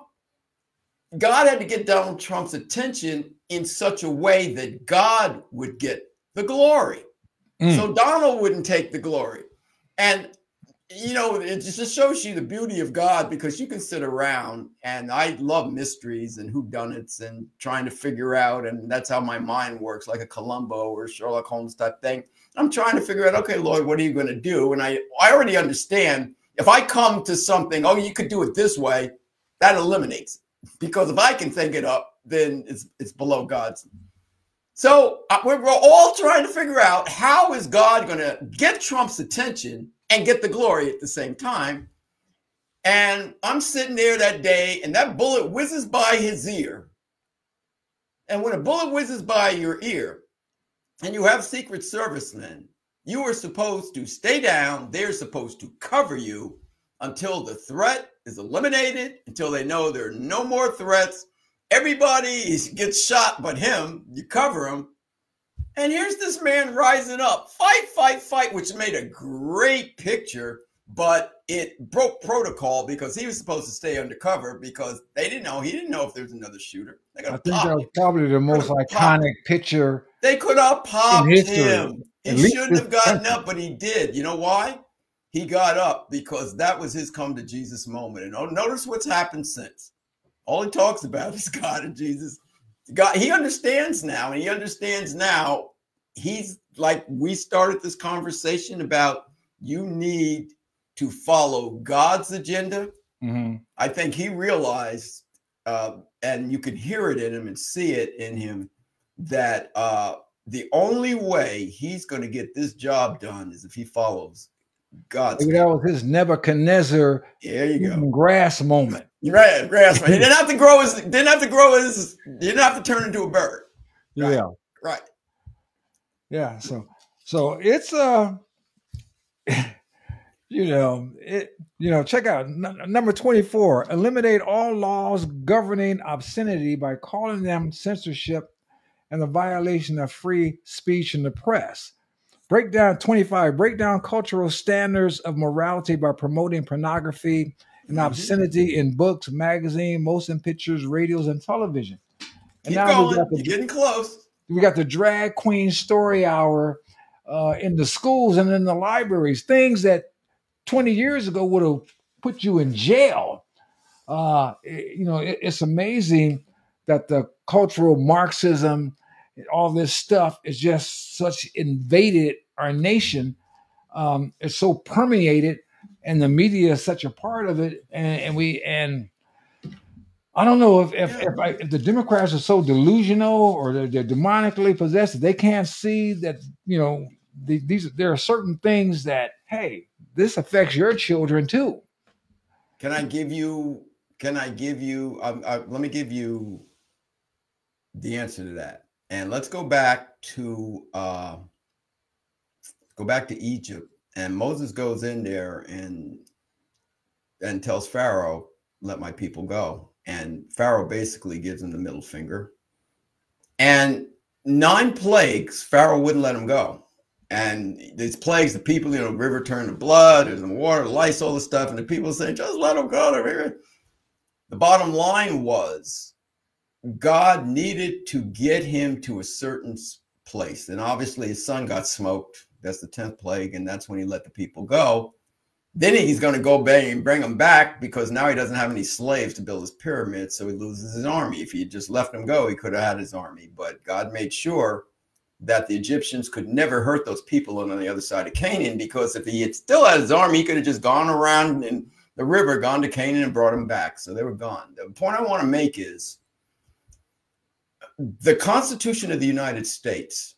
God had to get Donald Trump's attention in such a way that God would get the glory. Mm. So Donald wouldn't take the glory. And you know, it just shows you the beauty of God, because you can sit around, and I love mysteries and whodunits and trying to figure out, and that's how my mind works, like a Columbo or Sherlock Holmes type thing. I'm trying to figure out, okay, Lord, what are you going to do? And I, I already understand, if I come to something, oh, you could do it this way, that eliminates it. Because if I can think it up, then it's it's below God's. So uh, we're, we're all trying to figure out, how is God going to get Trump's attention and get the glory at the same time? And I'm sitting there that day, and that bullet whizzes by his ear. And when a bullet whizzes by your ear and you have Secret Servicemen, you are supposed to stay down. They're supposed to cover you until the threat is eliminated, until they know there are no more threats. Everybody gets shot but him. You cover him. And here's this man rising up, fight, fight, fight, which made a great picture, but it broke protocol because he was supposed to stay undercover because they didn't know. He didn't know if there was another shooter. They I think that was probably the most iconic picture. They could have popped him. He shouldn't have gotten up, but he did. You know why? He got up because that was his come to Jesus moment. And oh, notice what's happened since. All he talks about is God and Jesus. God, he understands now, and he understands now. He's like, we started this conversation about you need to follow God's agenda. Mm-hmm. I think he realized, uh, and you can hear it in him and see it in him, that uh, the only way he's going to get this job done is if he follows God's. Maybe that was his Nebuchadnezzar there you go. grass moment. Right, grass. He didn't have to grow his. Didn't have to grow his. Didn't have to turn into a bird. Right? Yeah. Right. Yeah. So, so it's uh, you know, it. You know, check out n- number twenty-four. Eliminate all laws governing obscenity by calling them censorship and the violation of free speech in the press. Break down twenty-five. Break down cultural standards of morality by promoting pornography and obscenity mm-hmm. in books, magazine, motion pictures, radios, and television. And Keep now going. The, You're getting close. We got the drag queen story hour uh, in the schools and in the libraries. Things that twenty years ago would have put you in jail. Uh, it, you know, it, it's amazing that the cultural Marxism, all this stuff is just such invaded our nation. Um, it's so permeated. And the media is such a part of it, and, and we and I don't know if if, yeah. if, I, if the Democrats are so delusional or they're, they're demonically possessed that they can't see that, you know, the, these there are certain things that, hey, this affects your children too. Can I give you? Can I give you? Um, uh, let me give you the answer to that, and let's go back to uh, go back to Egypt. And Moses goes in there and and tells Pharaoh, let my people go. And Pharaoh basically gives him the middle finger. And nine plagues, Pharaoh wouldn't let him go. And these plagues, the people, you know, the river turned to blood, there's the water, the lice, all the stuff. And the people saying, just let him go. The bottom line was God needed to get him to a certain place. And obviously his son got smoked. That's the tenth plague, and that's when he let the people go. Then he's going to go back and bring them back because now he doesn't have any slaves to build his pyramid, so he loses his army. If he had just left them go, he could have had his army. But God made sure that the Egyptians could never hurt those people on the other side of Canaan, because if he had still had his army, he could have just gone around in the river, gone to Canaan, and brought them back. So they were gone. The point I want to make is the Constitution of the United States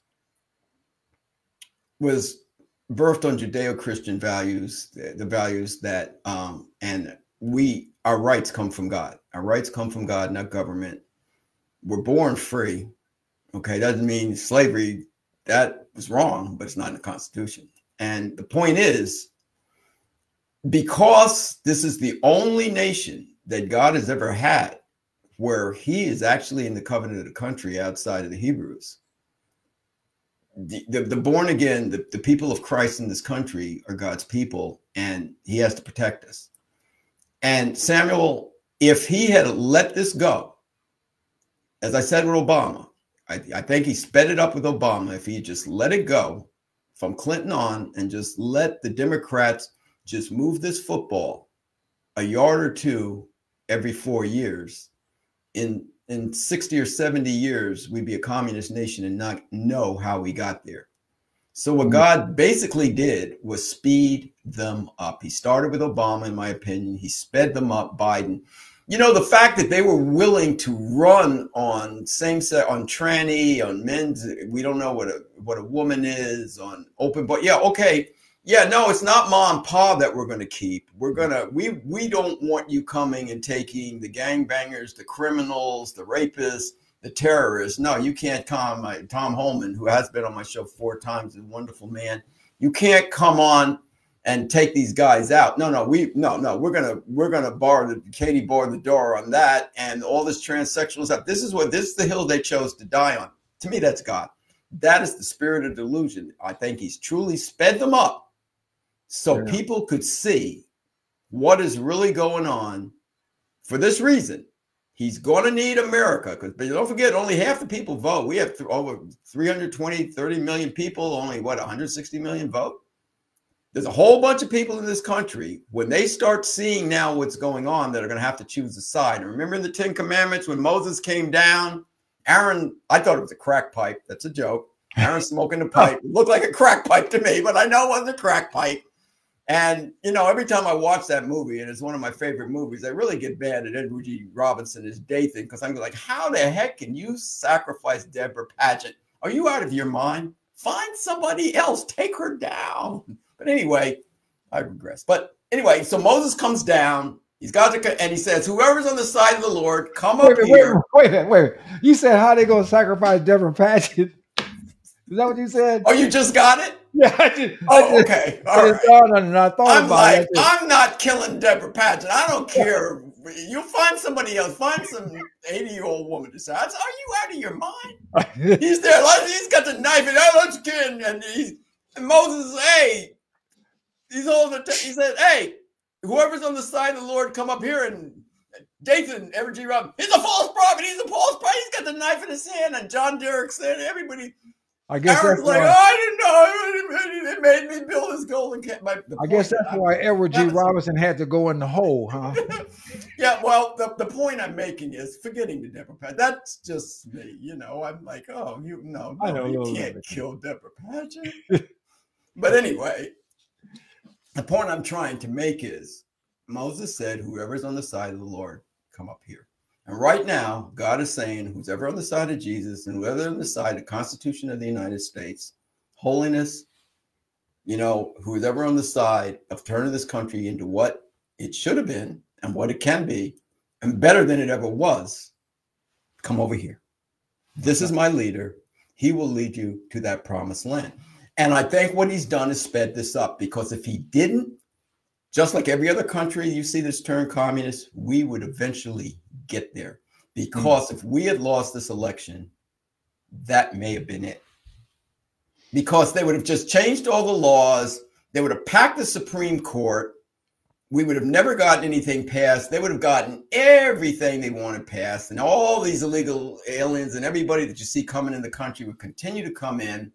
was birthed on Judeo-Christian values, the, the values that, um, and we, our rights come from God. Our rights come from God, not government. We're born free. Okay, doesn't mean slavery, that was wrong, but it's not in the Constitution. And the point is, because this is the only nation that God has ever had where he is actually in the covenant of the country outside of the Hebrews, The, the, the born again, the, the people of Christ in this country are God's people, and he has to protect us. And Samuel, if he had let this go, as I said with Obama, I, I think he sped it up with Obama. If he just let it go from Clinton on and just let the Democrats just move this football a yard or two every four years, in in sixty or seventy years, we'd be a communist nation and not know how we got there. So what God basically did was speed them up. He started with Obama, in my opinion. He sped them up, Biden. You know, the fact that they were willing to run on same sex, on tranny, on men's, we don't know what a what a woman is, on open, but yeah, okay. Yeah, no, it's not mom and pa that we're going to keep. We're going to, we we don't want you coming and taking the gangbangers, the criminals, the rapists, the terrorists. No, you can't come. Uh, Tom Holman, who has been on my show four times, is a wonderful man. You can't come on and take these guys out. No, no, we no, no, we're gonna we're gonna bar the Katie barred the door on that, and all this transsexual stuff. This is what this is the hill they chose to die on. To me, that's God. That is the spirit of delusion. I think he's truly sped them up so yeah. people could see what is really going on. For this reason, he's going to need America, because don't forget, only half the people vote. We have th- over three hundred twenty, thirty million people, only what, one hundred sixty million vote? There's a whole bunch of people in this country, when they start seeing now what's going on, that are going to have to choose a side. And remember in the Ten Commandments, when Moses came down, Aaron, I thought it was a crack pipe. That's a joke. Aaron smoking the pipe. It looked like a crack pipe to me, but I know it wasn't a crack pipe. And, you know, every time I watch that movie, and it's one of my favorite movies, I really get mad at Edward G. Robinson as Dathan, because I'm like, how the heck can you sacrifice Deborah Paget? Are you out of your mind? Find somebody else. Take her down. But anyway, I regress. But anyway, so Moses comes down. He's got to, and he says, whoever's on the side of the Lord, come wait up wait, here. Wait a minute, wait a minute. You said how they going to sacrifice Deborah Paget? Is that what you said? Oh, you just got it? Yeah, I just, oh, I just, okay. All I right. Thought on it, I thought I'm about like, it. I'm not killing Deborah Paget. I don't care. You find somebody else. Find some eighty-year-old woman to say, are you out of your mind? He's there. He's got the knife, and oh, let's get in. And, he's, and Moses says, hey, he's holding the, he said, hey, whoever's on the side of the Lord, come up here. And Dathan, Edward G. Robinson, he's a false prophet. He's a false prophet. He's got the knife in his hand. And John Derrick said, everybody. I guess Aaron's that's like, why, oh, I didn't know. It made me build this golden cat. My, I guess that's why Edward G. Robinson had to go in the hole, huh? Yeah, well, the, the point I'm making is forgetting the Deborah Paget. That's just me, you know. I'm like, oh, you no, no, I know, you can't kill Deborah Paget. But anyway, the point I'm trying to make is Moses said, whoever's on the side of the Lord, come up here. And right now, God is saying, who's ever on the side of Jesus and whoever on the side of the Constitution of the United States, holiness, you know, who's ever on the side of turning this country into what it should have been and what it can be, and better than it ever was, come over here. This is my leader. He will lead you to that promised land. And I think what he's done is sped this up, because if he didn't, just like every other country you see that's turned communist, we would eventually get there. Because mm-hmm. if we had lost this election, that may have been it. Because they would have just changed all the laws. They would have packed the Supreme Court. We would have never gotten anything passed. They would have gotten everything they wanted passed. And all these illegal aliens and everybody that you see coming in the country would continue to come in.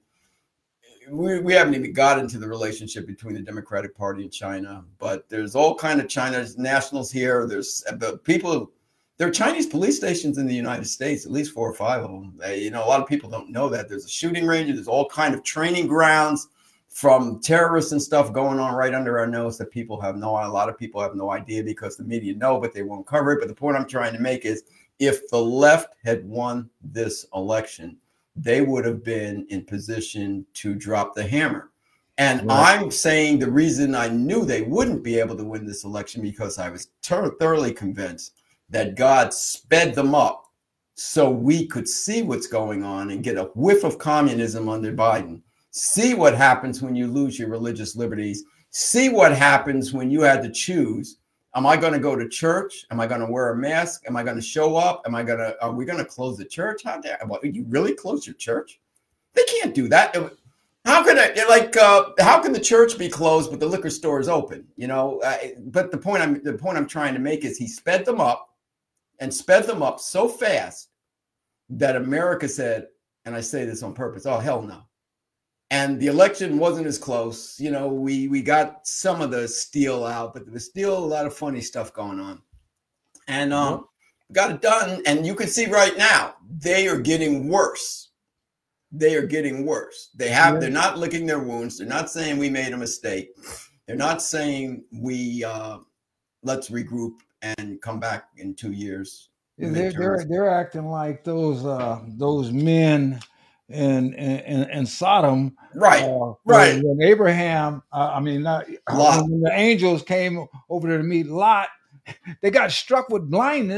We, we haven't even got into the relationship between the Democratic Party and China, but there's all kind of China's nationals here. There's the people, there are Chinese police stations in the United States, at least four or five of them. They, you know, a lot of people don't know that. There's a shooting range. There's all kind of training grounds from terrorists and stuff going on right under our nose that people have no, a lot of people have no idea because the media know, but they won't cover it. But the point I'm trying to make is if the left had won this election, they would have been in position to drop the hammer. And right. I'm saying the reason I knew they wouldn't be able to win this election, because I was ter- thoroughly convinced that God sped them up so we could see what's going on and get a whiff of communism under Biden. See what happens when you lose your religious liberties. See what happens when you had to choose. Am I going to go to church? Am I going to wear a mask? Am I going to show up? Am I going to, are we going to close the church? How dare you really close your church? They can't do that. How could I, like, uh, how can the church be closed, but the liquor store is open? You know, uh, but the point I'm, the point I'm trying to make is he sped them up and sped them up so fast that America said, and I say this on purpose, oh, hell no. And the election wasn't as close. You know, we we got some of the steal out, but there was still a lot of funny stuff going on. And um, mm-hmm. got it done. And you can see right now, they are getting worse. They are getting worse. They have, yeah. They're not licking their wounds. They're not saying we made a mistake. They're not saying we uh, let's regroup and come back in two years. Yeah, they're, they're they're acting like those uh, those men in in, in Sodom, right? Uh, right. When, when Abraham, uh, I mean, not, when the angels came over there to meet Lot, they got struck with blindness,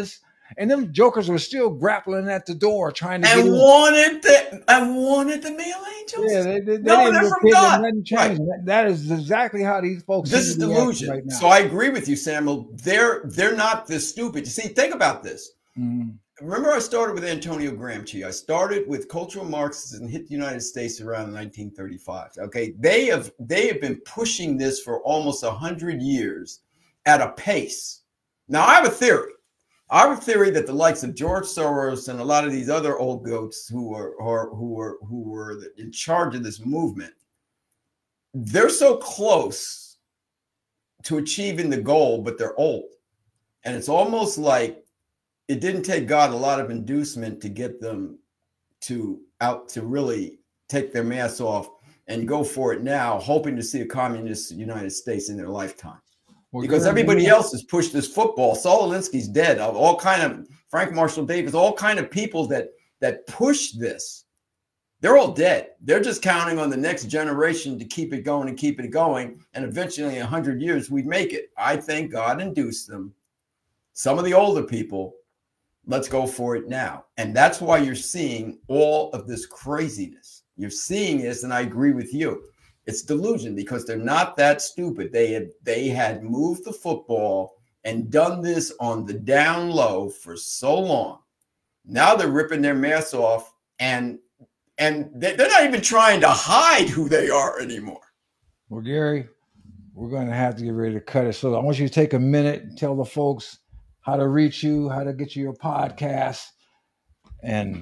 And them jokers were still grappling at the door trying to and get in. wanted the and wanted the male angels. Yeah, they, they, they no, didn't they're get from paid, God. nothing changed. Right. That, that is exactly how these folks. This is delusion. Right now. So I agree with you, Samuel. They're they're not this stupid. You see, think about this. Mm-hmm. Remember, I started with Antonio Gramsci. I started with cultural Marxists and hit the United States around nineteen thirty-five. Okay, they have they have been pushing this for almost a hundred years at a pace. Now, I have a theory. I have a theory that the likes of George Soros and a lot of these other old goats who are, are who were who were in charge of this movement, they're so close to achieving the goal, but they're old, and it's almost like it didn't take God a lot of inducement to get them to out to really take their mask off and go for it now, hoping to see a communist United States in their lifetime. Well, because everybody else has pushed this football. Saul Alinsky's dead. All kind of Frank Marshall Davis, all kind of people that that push this. They're all dead. They're just counting on the next generation to keep it going and keep it going. And eventually, in a hundred years, we'd make it. I think God induced them. Some of the older people, let's go for it now. And that's why you're seeing all of this craziness. You're seeing this, and I agree with you. It's delusion because they're not that stupid. They had they had moved the football and done this on the down low for so long. Now they're ripping their masks off, and and they're not even trying to hide who they are anymore. Well, Gary, we're going to have to get ready to cut it. So I want you to take a minute and tell the folks how to reach you, how to get you your podcast, and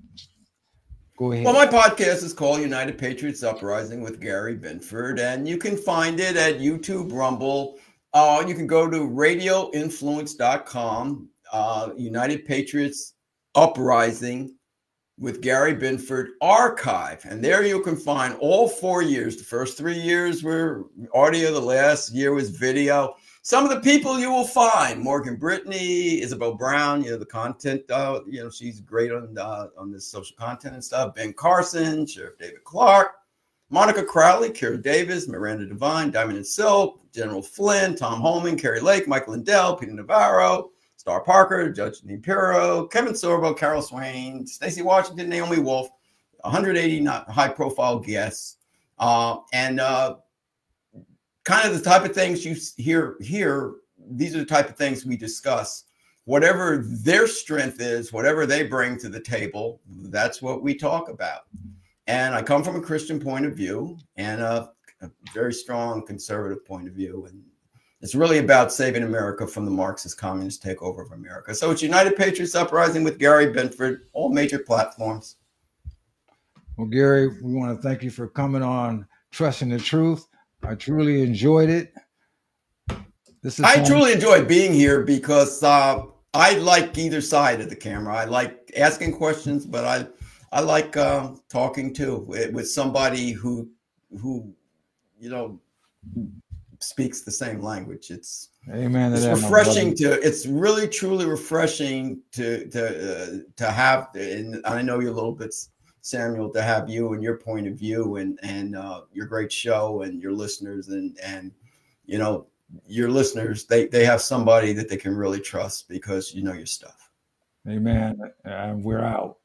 go ahead. Well, my podcast is called United Patriots Uprising with Gary Binford, and you can find it at YouTube, Rumble. Uh, you can go to radio influence dot com, uh, United Patriots Uprising with Gary Binford archive. And there you can find all four years. The first three years were audio. The last year was video. Some of the people you will find: Morgan Brittany, Isabel Brown, you know, the content, uh, you know, she's great on uh, on this social content and stuff. Ben Carson, Sheriff David Clark, Monica Crowley, Kara Davis, Miranda Devine, Diamond and Silk, General Flynn, Tom Holman, Kerry Lake, Michael Lindell, Peter Navarro, Star Parker, Judge Nipiro, Kevin Sorbo, Carol Swain, Stacey Washington, Naomi Wolf, one hundred eighty high-profile guests, uh, and uh, kind of the type of things you hear here. These are the type of things we discuss. Whatever their strength is, whatever they bring to the table, that's what we talk about. And I come from a Christian point of view and a, a very strong conservative point of view. And it's really about saving America from the Marxist communist takeover of America. So it's United Patriots Uprising with Gary Binford, all major platforms. Well, Gary, we want to thank you for coming on Trusting the Truth. I truly enjoyed it. This is I fun. truly enjoyed being here because uh, I like either side of the camera. I like asking questions, but I I like uh, talking too with, with somebody who who you know speaks the same language. It's Amen to it's that, refreshing to. It's really truly refreshing to to uh, to have. And I know you're a little bit, Samuel, to have you and your point of view and and uh, your great show and your listeners and and you know your listeners, they they have somebody that they can really trust because you know your stuff. Amen. And we're out.